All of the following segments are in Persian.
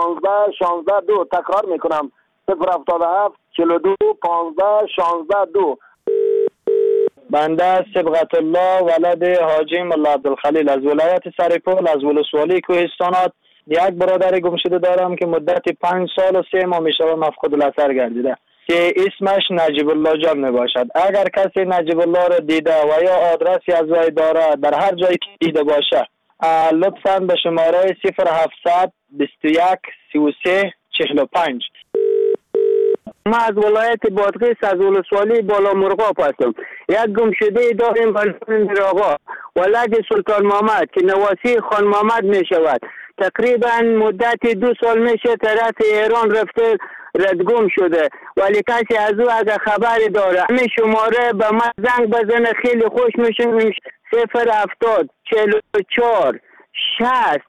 2 تکرار میکنم 077 42 15 16 2. بنده صبغت الله ولد حاجی ملا عبدالخلیل از ولایت سرپل از ولسوالی کوهستانات یک برادر گم شده دارم که مدت 5 سال و 3 ماه میشه مفقود الاثر گردیده که اسمش نجیب الله جان می باشد. اگر کسی نجیب الله را دیده و یا آدرسی از وی داره در هر جایی که دیده باشه لطفاً به شماره 0700 21 33 45. ما از ولایت بادغیس از ولسوالی بالا مرغاب هستم. یک گمشده داریم به نام میرآقا ولد سلطان محمد که نواسی خان محمد می شود. تقریبا مدت 2 سال میشه طرف ایران رفته ردگم شده ولی کسی از او اگر خبری داره همین شماره به من زنگ بزنه خیلی خوش میشه. 070 44 60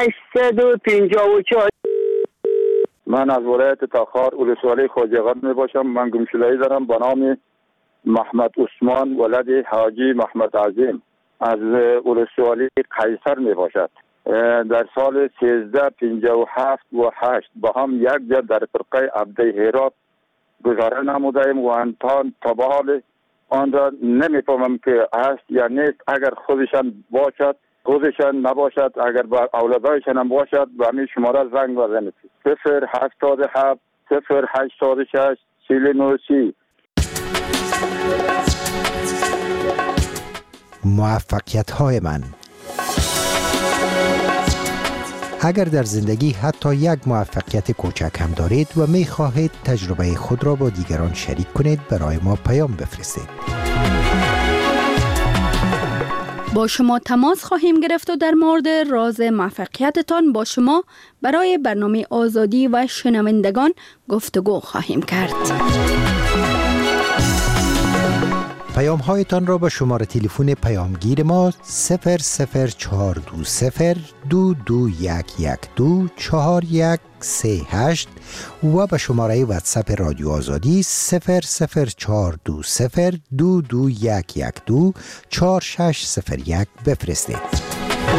854. من از ولایت تاخار ولسوالی خوجقان می باشم. من گمشده‌ای دارم به نام محمد عثمان ولد حاجی محمد عظیم از ولسوالی قیصر می باشد. در سال 1357 و 8 با هم یک جا در فرقه عبده هرات گذاره نمودیم و انتان تبال آن را نمیفهمم که هست یا نیست. اگر خودشان باشد خودشان نباشد اگر با اولادایشان هم باشد به همین شماره زنگ بزنید 077 086 4930. موفقیت‌های من. اگر در زندگی حتی یک موفقیت کوچک هم دارید و می خواهید تجربه خود را با دیگران شریک کنید برای ما پیام بفرستید. با شما تماس خواهیم گرفت و در مورد راز موفقیتتان با شما برای برنامه آزادی و شنوندگان گفتگو خواهیم کرد. پیام هایتان را به شماره تلفن پیامگیر ما 00420 2211 4138 و به شماره واتساپ رادیو آزادی 00420 2211 4601 بفرستید.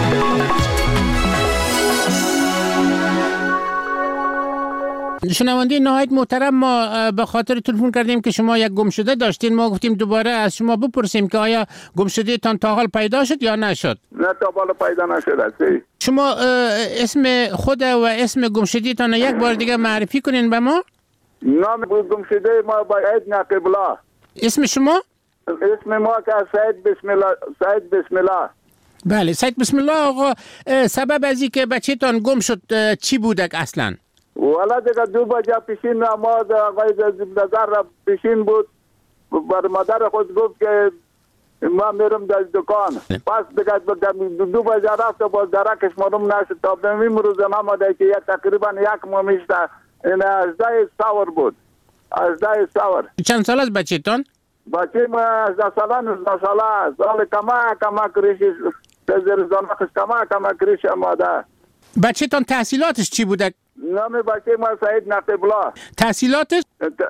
شنونده نهایت محترم، ما به خاطر تلفن کردیم که شما یک گمشده داشتین. ما گفتیم دوباره از شما بپرسیم که آیا گمشده تان تا حال پیدا شد یا نشد؟ نه تا حال پیدا نشد. شما اسم خود و اسم گمشده تان یک بار دیگه معرفی کنین به ما. نام گمشده ما باید نقیب الله. اسم شما؟ اسم ما که سید بسم الله. بله سید بسم الله. آقا سبب از این که بچه تان گم شد چی بودک اصلا؟ والا دیگه 2 بجه پیشین نماز آقای نظر را پیشین بود. بر مادر خود گفت که ما میرم در دکان. پس دیگه 2 بجه رفت و باز درکش معلوم نشد. تا به این روز نماده که تقریبا 1 ماه میشته. این 18 سور بود. 18 سور. چند سال است بچه تان؟ بچه ما 18 ساله 19 ساله. سال کما کریشی زیرزانه خش کما کریشی ماده. بچه تان تحصیلاتش چی بوده؟ نام بچه ما سید نقیب الله. تحصیلاتش؟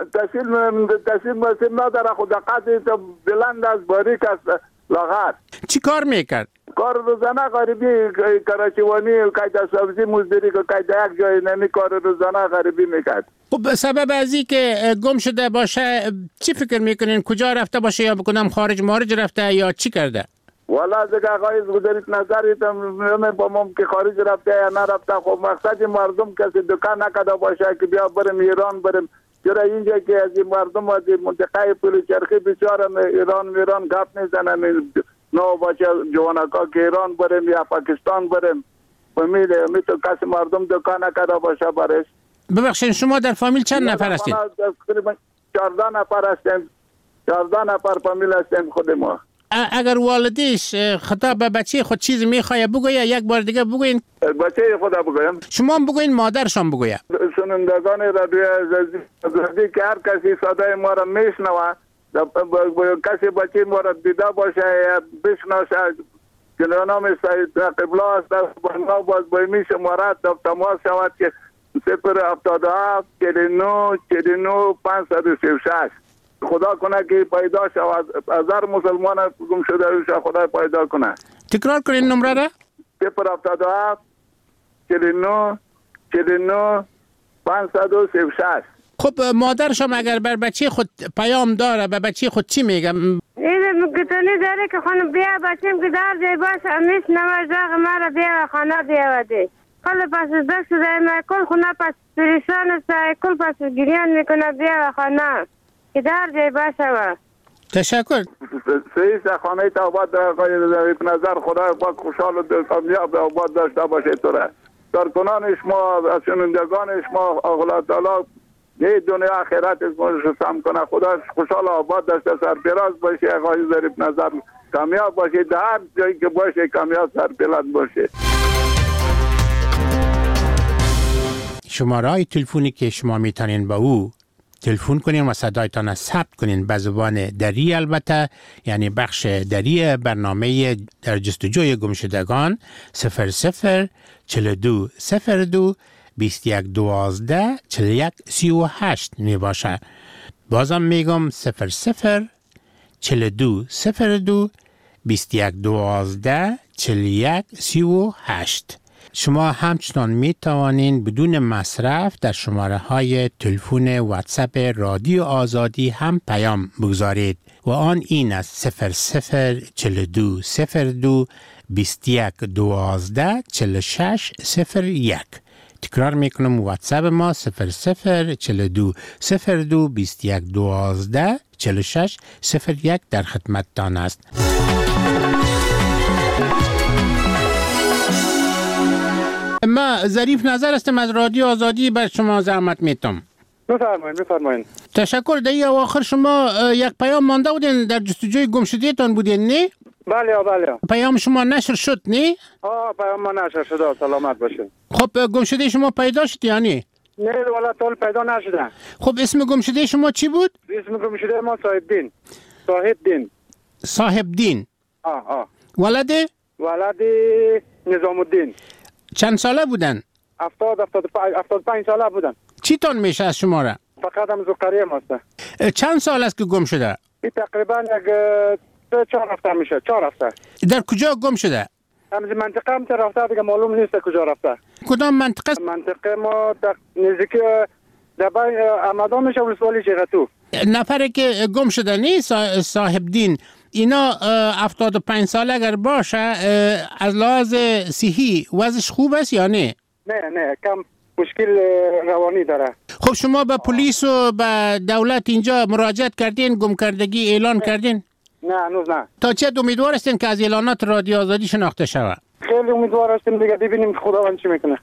تحصیل نداره خود قدری تا بلند از باریک است لاغر. چی کار میکرد؟ کار روزانه غریبی کراچیوانی قاعده سبزی مزدوری که قاعده یک جای نمی کار روزانه غریبی میکرد. خب سبب از این که گم شده باشه چی فکر میکنین؟ کجا رفته باشه یا بکنم خارج رفته یا چی کرده؟ والا دیگه آقای گذارید نظریت با مم که خارج رفته یا نرفته. خب مقصد مردم کسی دکان نکده باشه که بیا بریم ایران بریم. چرا اینجا که از این مردم از منطقه پلوچرخی بسیار ایران گپ میزنن نو باشه جوانکا که ایران بریم یا پاکستان بریم. فهمیده تو کسی مردم دکان نکده باشه برش. ببخشید شما در فامیل چند نفر هستید؟ تقریبا 14 نفر هستیم. 14 نفر فامیل هستیم خود ما. اگر والدیش خطاب به بچه خود چیزی میخواه بگویه یک بار دیگه بگوین. بچه خدا بگویم. شما هم بگوین مادرشان بگویه. شنوندگان رادیو آزادی که هر کسی صدای ما را میشنوه کسی بچه ما را دیده باشه یا بشناسه که نام سید نقیب الله است با باز بایمی شماره تماس شود که 077 49 536. خدا کنه که پیدا شود از هر مسلمان گم شده روش خدا پیدا کنه. تکرار کنین نمره را. 077 49 49 536. خب مادرش هم اگر بر بچه خود پیام داره به بچه خود چی میگه؟ این گتونی داره که خانم بیا بچیم که در جای باشه میش نمازاق مرا بیا خانه بیاوده کل پس دست داره کل خونه پس پریشان است کل پس گریان میکنه بیا خانه که در جای باشه. تشکر. سیست خانه تا آباد به نظر خدا پاک خوشحال و کامیاب آباد داشته باشه توره کارکنان شما و شنوندگان شما الله تعالی یه دنیا آخرت سم کنه خدا خوشحال آباد داشته سرپراز باشه آقای ظریف نظر کامیاب باشه در هر جایی که باشه کامیاب سرپراز باشه. شماره تلفنی که شما میتونین با او تلفن کنین و صدایتان ثبت کنین به زبان دری البته یعنی بخش دری برنامه در جستجوی گمشدگان 00 42 02 21 12 41 38 می باشه. بازم میگم 00 42 02 21 12 41 38. شما همچنان می توانین بدون مصرف در شماره های تلفن واتساپ رادیو آزادی هم پیام بگذارید و آن این است 00 42 02 21 12 46 01. تکرار میکنم واتساپ ما 00 42 02 21 12 46 01 در خدمتتان است. ما ظریف نظر هستم از رادیو آزادی بر شما زحمت میتم. بفرمایید. تشکر. در آخر شما یک پیام مانده بودین در جستجوی گمشدگیتان بودین نه؟ بله. پیام شما نشر شد نه؟ پیام ما نشر شد سلامت باشه. خب گمشده شما پیدا شد یا نه؟ نه والا طول پیدا نشده. خب اسم گمشده شما چی بود؟ اسم گمشده ما صاحب دین. ولد نظام الدین. چند ساله بودن؟ 75 ساله بودن. چی تان میشه از شما را؟ فقط هم زکریه ماسته. چند سال است که گم شده؟ تقریبا یک 4 هفته میشه. 4 هفته. در کجا گم شده؟ همز منطقه هم رفته دیگه معلوم نیست کجا رفته. کدام منطقه؟ منطقه ما نزدیک دبای آمدان میشه ولسوالی چغتو. نفری که گم شده نیست صاحب دین اینا 75 ساله اگر باشه از لحاظ صحی وضعش خوب است یا نه؟ نه کم مشکل روانی داره. خب شما به پلیس و به دولت اینجا مراجعت کردین گم کردگی اعلان کردین؟ نه هنوز نه. تا چه امیدوار هستین که از اعلانات رادیو آزادی شناخته شود؟ خیلی امیدوار هستیم دیگه ببینیم خداوند چی میکنه.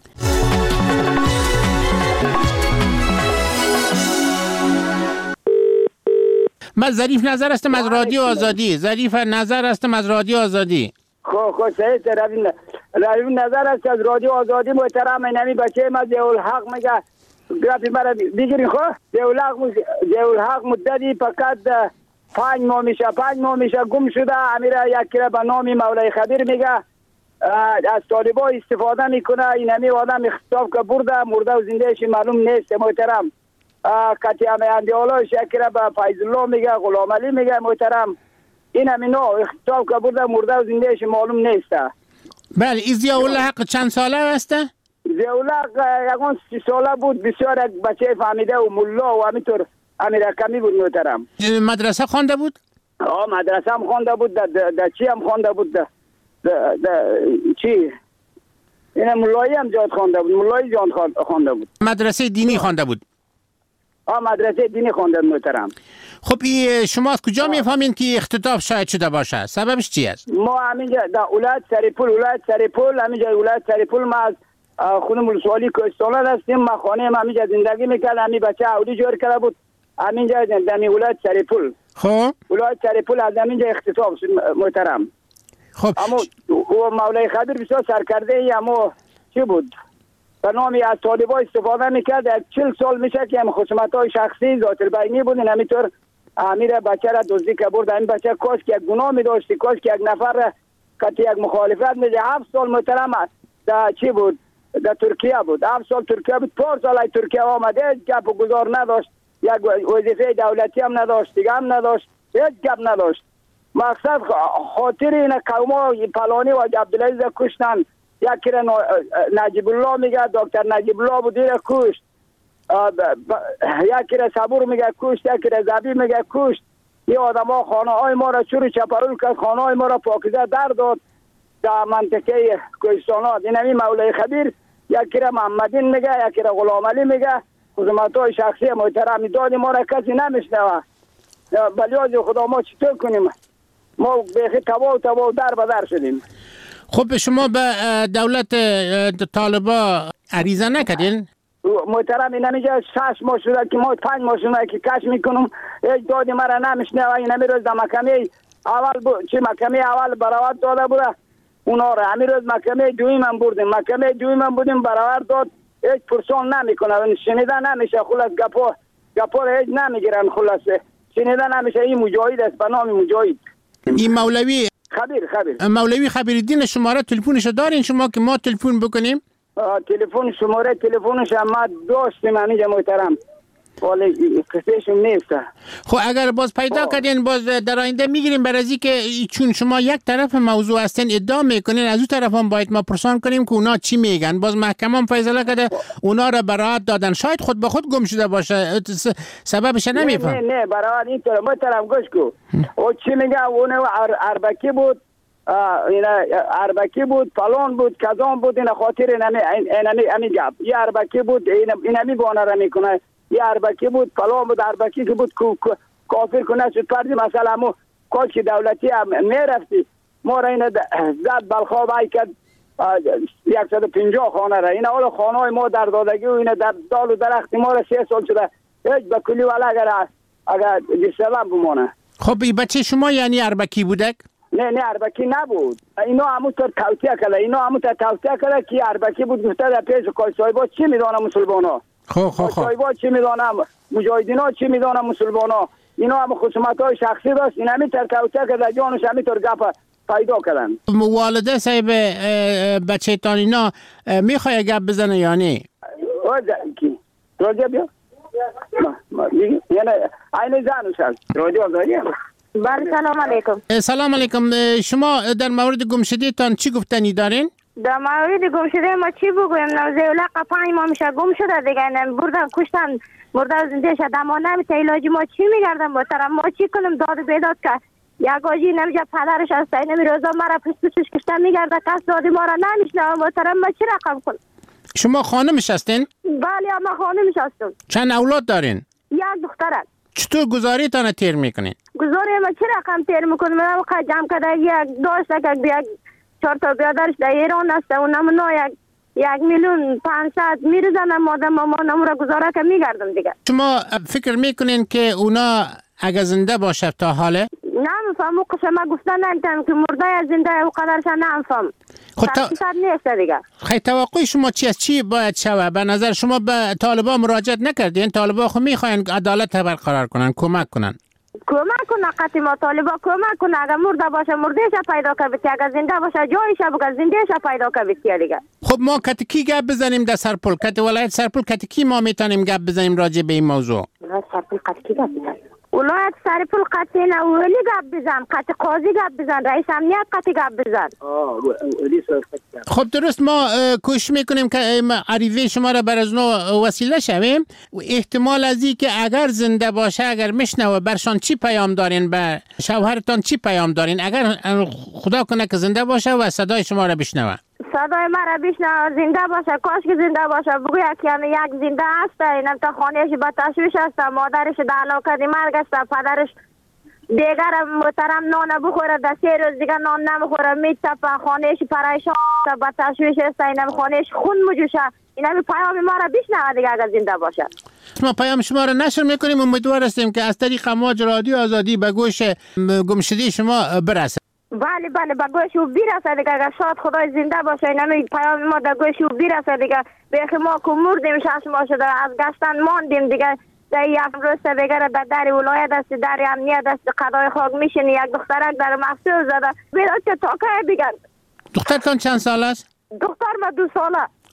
من ظریف نظر هستم از رادیو آزادی. خب سعید روی نظر است از رادیو آزادی محترم نمی بچه ما ضیاءالحق میگه گرافی مرا بگیرین. خب ضیاءالحق مدتی فقط 5 ماه میشه گم شده. امیره یکی را به نام مولای خبیر میگه از طالبا استفاده میکنه. این همی آدم اختطاف که مرده و زندهش معلوم نیست محترم. کتی همه اندیالا شکره به فیض الله میگه غلام علی میگه محترم. این همی نو اختطاف که مرده و زندهش معلوم نیست. بله این ضیاءالحق چند ساله هسته؟ ضیاءالحق یکان 30 ساله بود. بسیار بچه فهمیده و ملا و همینطور همین رقمی بود محترم. مدرسه خوانده بود؟ مدرسه هم خوانده بود. در چی هم خوانده بود؟ چی؟ این ملایی هم جاد خوانده بود. مدرسه دینی خوانده بود؟ مدرسه دینی خوانده محترم. خب شما از کجا میفهمین که اختطاف شاید شده باشه؟ سببش چی است؟ ما همینجا در ولایت سریپول ما از خونه ولسوالی کوهستان هستیم. ما خانه ما همینجا زندگی میکرد. همین بچه اولی جور کرده بود همینجا در ولایت سریپول. خب ولایت سریپول از همینجا اختطاف شد محترم. خب اما مولای خبیر بسیار سرکرده ای اما چی بود؟ به نامی از طالبا استفاده میکرد. 40 سال میشه که هم خصومت‌های شخصی ذات البینی بودن. همینطور امیر بچه را دزدی که برد. این بچه کاش که یک گناه می‌داشت، کاش که یک نفر کتی یک مخالفت میده. 7 سال محترم در چی بود؟ در ترکیه بود. 7 سال ترکیه بود. 4 سال ترکیه آمده گپ و گزار نداشت. یک وظیفه دولتی هم نداشت، دیگه هم نداشت، هیچ گپ نداشت. مقصد خاطر این قوما پلانی و عبدالعزیز کشتن یکی را نجیب الله میگه دکتر نجیب الله بود را کشت، یکی را صبور میگه کشت، یکی را زبی میگه کشت. این آدم ها خانه های ما را چور چپرول کرد، خانه های ما را پاکیزه در داد در منطقه کوهستانات. این همین مولای خبیر یکی را محمدین میگه، یکی را غلام علی میگه. خدمت های شخصی محترمی داد ما را کسی نمیشنوه. بلیاز خدا ما چطور کنیم؟ ما بیخی تبا در بدر شدیم. خب شما به دولت طالبا عریضه نکردین؟ محترم این نمیگه 6 ماه شده که ما 5 ماه شده که کش میکنم، هیچ دادی مرا نمیشنوه. این همین روز در محکمه اول بود، چه محکمه اول براوت داده بوده اونا را، همین روز محکمه دویم هم بودیم براوت داد، هیچ پرسان نمیکنه، شنیده نمیشه. خلاص گپا هیچ نمیگیرن، خلاص شنیده نمیشه. این مجاهد است به نام مجاهد. این مولوی خبیر مولوی خبیرالدین شماره تلفنش دارین شما که ما تلفن بکنیم؟ شماره تلفنش ما داشتیم همینجا محترم، ولی کسیشون نیست. خب اگر باز پیدا کردین باز در آینده میگیریم بر ازی که چون شما یک طرف موضوع هستین ادعا میکنین، از اون طرف هم باید ما پرسان کنیم که اونا چی میگن. باز محکمه هم فیصله کرده اونا را برات دادن، شاید خود به خود گم شده باشه، سببش نمیفهم. نه برات اینطور محترم گوش کو. او چی میگه؟ اون اربکی بود، اربکی بود، فلان بود، کذان بود. این خاطر اینمی گپ. یه اربکی بود، اینمی بانه را میکنه. یه اربکی بود، فلان بود، اربکی که بود کافر کنه شد پردی. مثلا مو کاش که دولتی هم میرفتی ما را این زد بلخواب های کرد 150 خانه را. این اول خانه های ما در دادگی و این در دال و درخت ما را 3 سال شده هیچ به کلی ولی اگر جسلم بمانه. خب این بچه شما یعنی اربکی بودک؟ نه اربکی نبود. اینا همونطور توطیه کرده که اربکی بود. گفته در پیش کاشایبا چی میدانه مسلمان ها؟ کاشایبا چی میدانه؟ مجاهدین ها چی میدانه مسلمان ها؟ اینا هم خصومت های شخصی داشت. این همینطور توطیه کرده جانش همینطور گپ پیدا کردن. والده صاحب بچه تان اینا میخواه گپ بزنه یا نه؟ راجع بیا یعنی این زنش هست راجع داری؟ بله سلام علیکم. سلام علیکم. شما در مورد گمشده تان چی گفتنی دارین؟ در مورد گمشده ما چی بگویم؟ نوزیوله 5 ماه میشه گم شده دیگه، بردن کشتن مرده زنده شد. اما نمیشه علاجی ما چی میگردن محترم؟ ما چی کنیم؟ داد بیداد که یک آجی نمیشه پدرش هست این روزا مرا پشتش کشتن میگرده، کس دادی ما را نمیشنه محترم. ما چی رقم کنم؟ شما خانمش هستین؟ بله ما خانمش هستم. چند اولاد دارین؟ یک دخترک. چطور گزاری تانه تیر میکنین؟ گزاری ما چی رقم تیر میکنیم؟ من وقت جمع کرده یک داشته که 4 تا بیادرش در ایران است، اونم نه 1,500,000 میرزنم مادم ما نمورا گزاره که میگردم دیگه. شما فکر میکنین که اونا اگه زنده باشه تا حاله؟ نمیفهم. او قسمه گفتن نمیتونم که مرده یا زنده او قدرش نمیفهم. تحقیقات نیست دیگه. خیلی توقع شما چی است؟ چی باید شوه؟ به نظر شما به طالبان مراجعت نکردین؟ طالبان خود میخواین عدالت برقرار کنن، کمک کنن. کمک کنه قطعی ما طالبان کمک کنه. اگر مرده باشه مردهش پیدا کنه، اگر زنده باشه جایش بگه زندهش پیدا کنه دیگه. خب ما کتکی گپ بزنیم در سرپل، کت ولایت سرپل کتکی ما میتونیم گپ بزنیم راجع به این موضوع. سرپل کتکی گپ بزنیم. ولایت سرپل قطعی نه ولی گپ بزن، قطع قاضی گپ بزن، رئیس امنیت قطعی گپ بزن. خب درست ما کوشش میکنیم که عریضه شما را بر از نو وسیله شویم. احتمال از این که اگر زنده باشه، اگر میشنوه برشان چی پیام دارین؟ به شوهرتان چی پیام دارین؟ اگر خدا کنه که زنده باشه و صدای شما را بشنوه. صدای مرا بشنوه زنده باشه، کاش که زنده باشه. بگوی که یک زنده هست، اینم تا خانهش با تشویش هست، مادرش در علاقه مرگ است، پدرش دیگر محترم نان بخوره، در 3 روز دیگر نان نمیخوره، میتپه، خانهش پریشان است، با تشویش است، اینم خانهش خون مجوشه. اینم پیام ما را بشنوه دیگه اگر زنده باشه. ما پیام شما را نشر میکنیم، امیدوار هستیم که از طریق امواج رادیو آزادی به گوش گمشده شما برسه. بله به گوش او برسه دیگه. اگر شاد خدای زنده باشه اینم پیام ما در گوش او برسه دیگه. بیخی ما که مردیم 6 ماه شده از گشتن ماندیم دیگه. در یک روز دیگر در ولایت است، در امنیت است، قضای خاک میشینی. یک دخترک در مفصل زده بیداد که تاکه دیگه. دخترتان چند سال است؟ دختر ما 2 ساله.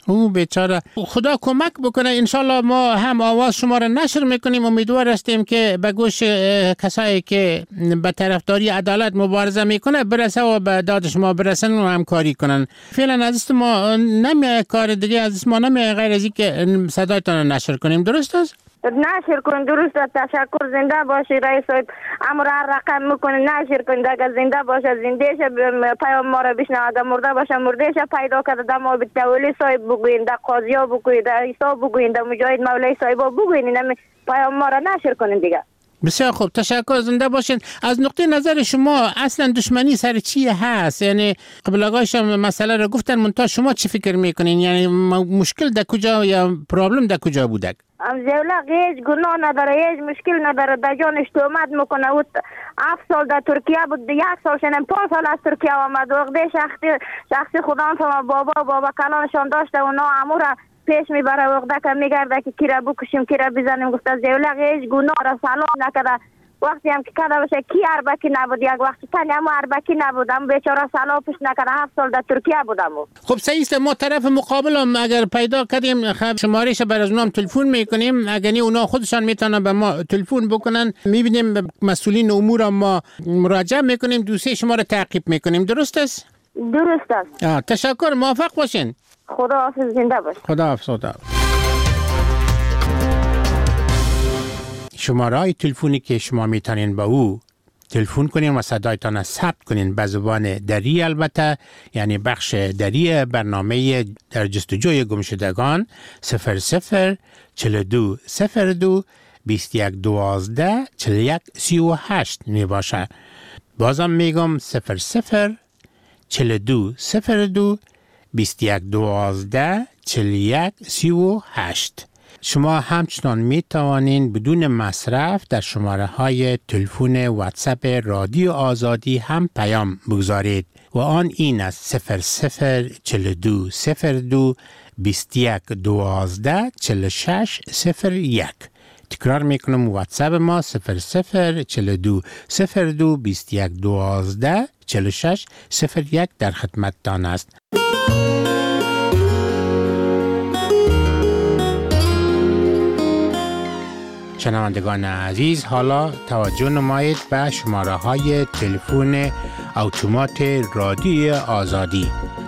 او بیچاره. خدا کمک بکنه. انشالله ما هم آواز شما را نشر میکنیم. امیدوار هستیم که به گوش کسایی که به طرفداری عدالت مبارزه میکنه برسه و به داد شما برسن و همکاری کنن. فعلا از ما نمیاد کار دیگه، از ما نمیاد غیر از اینکه صدایتان را نشر کنیم. درست است؟ نشر کن. درست است. تشکر. زنده باشی رئیس صاحب. امر هر رقم میکنه نشر کن. اگر زنده باشه زنده شه، پیام ما را بشنو. اگر مرده باشه مرده شه. پیدا کرده در ما تولی صاحب بگوین، در قاضی ها بگوین، در عیسی بگوین، در مجاهد مولای صاحب ها بگوین. این پیام ما را نشر کنین دیگه. بسیار خوب، تشکر. زنده باشین. از نقطه نظر شما اصلا دشمنی سر چی هست؟ یعنی قبل آقایش مسئله را گفتن، منتها شما چی فکر میکنین؟ یعنی مشکل در کجا یا پرابلم در کجا بوده؟ زیولق هیچ گناه نداره، هیچ مشکل نداره. در جانش تهمت میکنه. او 7 سال در ترکیه بود، 1 سال شنم 5 سال از ترکیه آمد. وقتی شخصی خدا هم بابا کلانشان داشته و ناامور پیش میبره. وقتی که میگرده که کی را بکشیم کی را بزنیم، گفته زیولق هیچ گناه را سلام نکرده. وقتی هم که کرده باشه کی اربکی نبود، یک وقتی تنی هم اربکی نبودم، بیچاره سلام پیش نکرده. 7 سال در ترکیه بودم. خب صحیح است. ما طرف مقابل هم اگر پیدا کردیم شمارهش بر از اونام تلفن میکنیم. اگر نه اونا خودشان میتونن به ما تلفن بکنن، میبینیم مسئولین امور ما مراجعه میکنیم، دوسیه شما را تعقیب میکنیم. درست است؟ درست است. تشکر. موفق باشین. خدا حافظ. زنده باش. خدا حافظ. شماره تلفنی که شما میتونین با او تلفن کنین و صدایتان را ثبت کنین به زبان دری، البته یعنی بخش دری برنامه در جستجوی گمشدگان 00 42 02 21 12 41 38 می باشه. بازم میگم 00 42 02 21 12 41 38. شما همچنان می توانید بدون مصرف در شماره های تلفن واتساپ رادیو آزادی هم پیام بگذارید و آن این است 00 42 02 21 12 46 01. تکرار میکنم واتساپ ما 00 42 02 21 12 46 01 در خدمت تان است. شنوندگان عزیز، حالا توجه نمایید به شماره های تلفن اتومات رادیو آزادی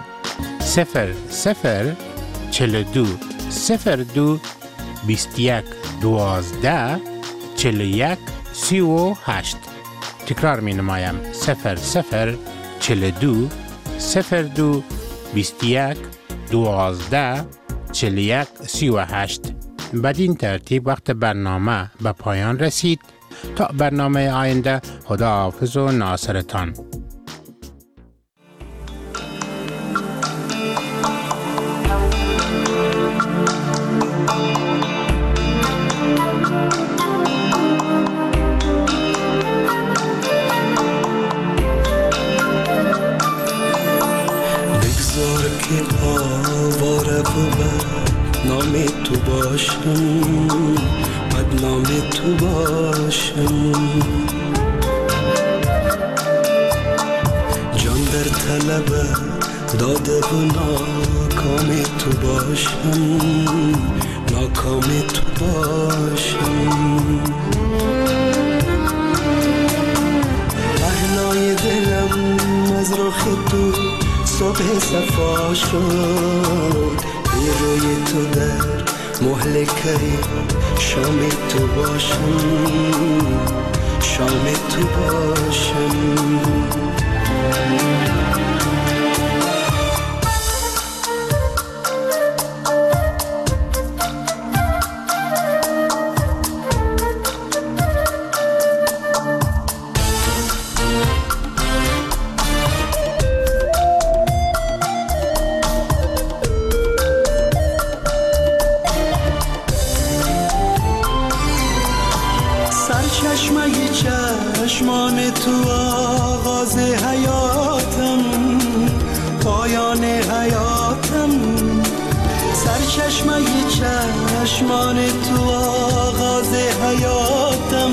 00 42 02 21 12 41 38. تکرار می نمایم 00 42 02 21 12 41 38. بدین ترتیب وقت برنامه به پایان رسید. تا برنامه آینده، خدا حافظ و ناصرتان. بگذار که آواره بود نام تو باشم، بدنام تو باشم، جان در طلب داده و ناکام تو باشم، ناکام تو باشم. پهنای دلم از رخ تو صبح صفا شد، روی تو در مهلکه شام تو باشم، شام تو باشم. چشمان تو آغاز حیاتم، پایان حیاتم، سرچشمه چشمان تو آغاز حیاتم،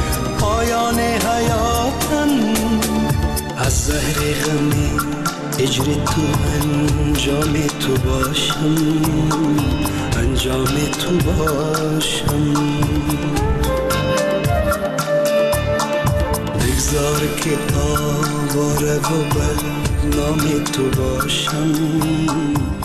پایان حیاتم. از زهر غمی هجر تو انجام تو باشم، انجام تو باشم. بگذار که آواره و بدنام تو باشم،